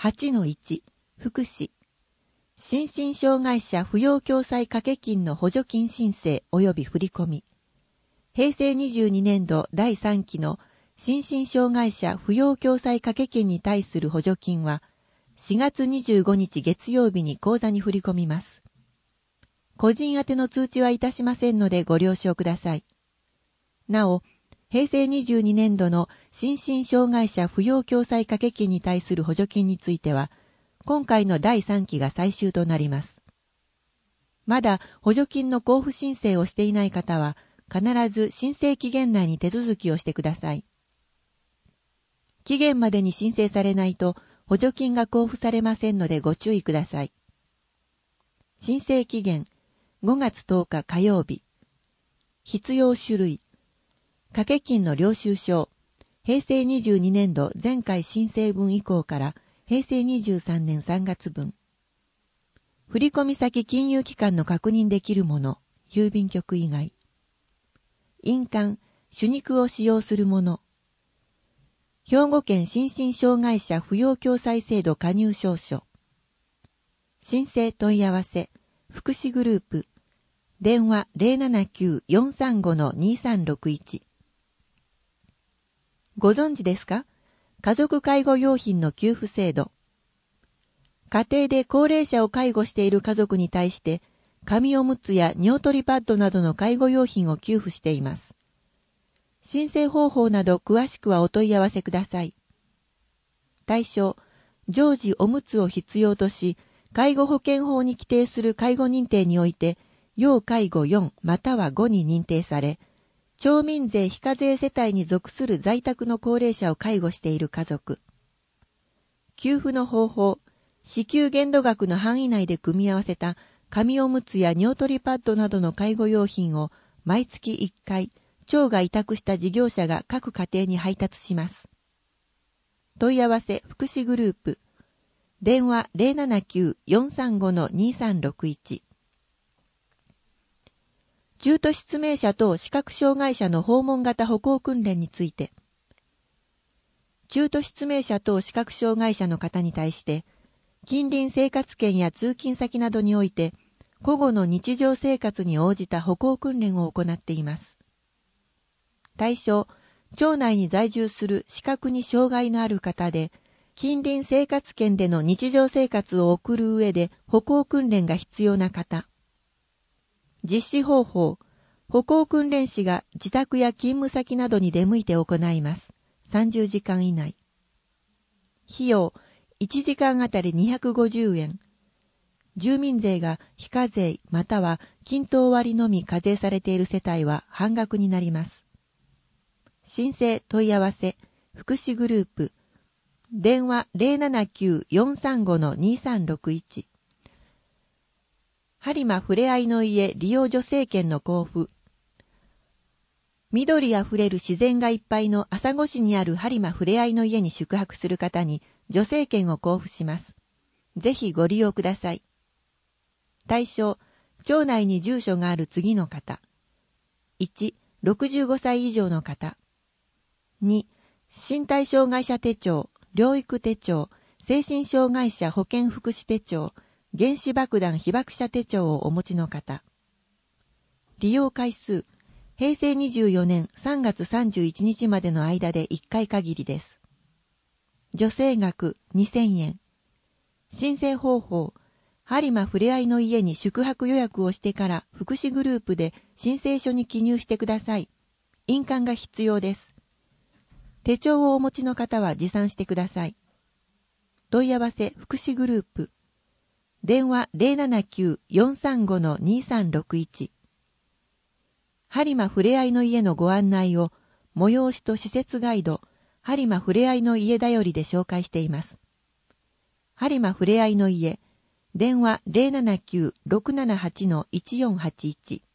8-1 福祉心身障害者扶養共済掛け金の補助金申請及び振込平成22年度第3期の心身障害者扶養共済掛け金に対する補助金は4月25日月曜日に口座に振り込みます。個人宛ての通知はいたしませんのでご了承ください。なお、平成22年度の心身障害者扶養共済掛け金に対する補助金については、今回の第3期が最終となります。まだ補助金の交付申請をしていない方は、必ず申請期限内に手続きをしてください。期限までに申請されないと、補助金が交付されませんのでご注意ください。申請期限5月10日火曜日。必要種類掛け金の領収書平成22年度前回申請分以降から平成23年3月分振込先金融機関の確認できるもの郵便局以外印鑑手肉を使用するもの兵庫県心身障害者扶養共済制度加入証書申請問い合わせ福祉グループ電話 079-435-2361 ご存知ですか？家族介護用品の給付制度。家庭で高齢者を介護している家族に対して、紙おむつや尿取りパッドなどの介護用品を給付しています。申請方法など詳しくはお問い合わせください。対象、常時おむつを必要とし、介護保険法に規定する介護認定において、要介護4または5に認定され、町民税非課税世帯に属する在宅の高齢者を介護している家族。給付の方法、支給限度額の範囲内で組み合わせた紙おむつや尿取りパッドなどの介護用品を毎月1回、町が委託した事業者が各家庭に配達します。問い合わせ福祉グループ。電話 079-435-2361。中途失明者等視覚障害者の訪問型歩行訓練について。中途失明者等視覚障害者の方に対して、近隣生活圏や通勤先などにおいて、個々の日常生活に応じた歩行訓練を行っています。対象、町内に在住する視覚に障害のある方で、近隣生活圏での日常生活を送る上で歩行訓練が必要な方。実施方法、歩行訓練士が自宅や勤務先などに出向いて行います。30時間以内。費用、1時間あたり250円。住民税が非課税または均等割のみ課税されている世帯は半額になります。申請問い合わせ、福祉グループ、電話 079-435-2361。播磨ふれあいの家利用助成券の交付。緑あふれる自然がいっぱいの朝来市にある播磨ふれあいの家に宿泊する方に助成券を交付します。ぜひご利用ください。対象、町内に住所がある次の方。1、65歳以上の方。2、身体障害者手帳、療育手帳、精神障害者保健福祉手帳、原子爆弾被爆者手帳をお持ちの方。利用回数、平成24年3月31日までの間で1回限りです。助成額2000円。申請方法、播磨ふれあいの家に宿泊予約をしてから福祉グループで申請書に記入してください。印鑑が必要です。手帳をお持ちの方は持参してください。問い合わせ福祉グループ。電話 079-435-2361。播磨ふれあいの家のご案内を催しと施設ガイド、播磨ふれあいの家だよりで紹介しています。播磨ふれあいの家、電話 079-678-1481。